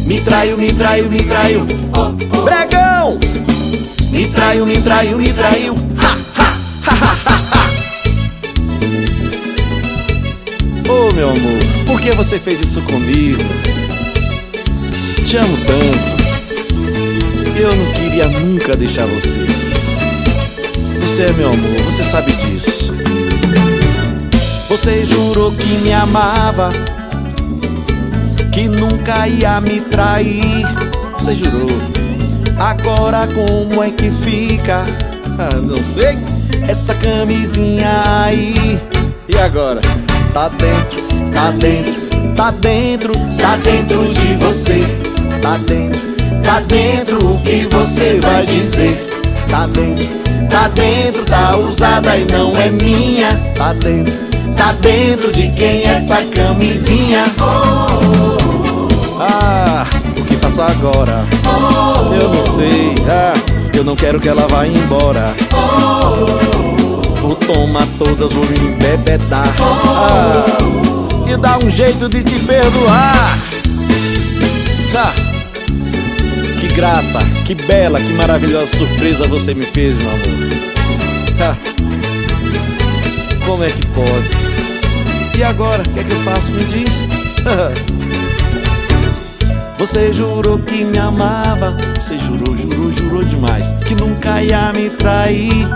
Me traiu, me traiu, me traiu. Bregão! Me traiu, me traiu, me traiu. Ô meu amor, por que você fez isso comigo? Te amo tanto. Eu não queria nunca deixar você. Você é meu amor, você sabe disso. Você jurou que me amava, que nunca ia me trair. Você jurou. Agora como é que fica? Não sei. Essa camisinha aí. E agora? Tá dentro, tá dentro, tá dentro, tá dentro de você. Tá dentro o que você vai dizer. Tá dentro, tá usada e não é minha. Tá dentro de quem é essa camisinha? O que faço agora? Eu não sei. Eu não quero que ela vá embora. Vou tomar todas, vou me embebedar. E dar um jeito de te perdoar. Que grata, que bela, que maravilhosa surpresa você me fez, meu amor. Como é que pode? E agora, o que é que eu faço? Me diz. Você jurou que me amava. Você jurou demais, que nunca ia me trair.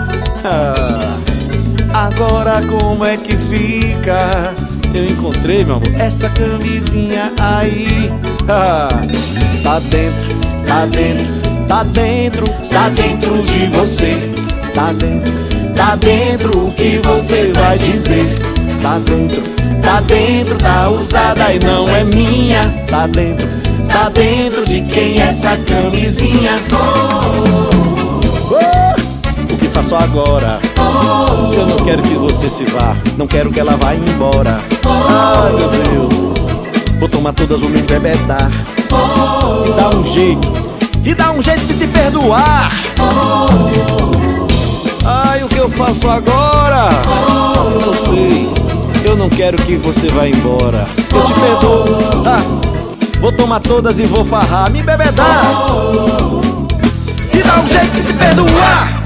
Agora como é que fica? Eu encontrei, meu amor, essa camisinha aí. Tá dentro, tá dentro, tá dentro, tá dentro de você. Tá dentro o que você vai dizer. Tá dentro, tá usada e não é minha. Tá dentro de quem é essa camisinha? O que faço agora? Eu não quero que você se vá, não quero que ela vá embora. Ai meu Deus, vou tomar todas, vou me embebedar. E dar um jeito de te perdoar. Ai, o que eu faço agora? Não sei. Eu não quero que você vá embora. Eu te perdoo. Vou tomar todas e vou farrar, me embebedar. E dar um jeito de te perdoar.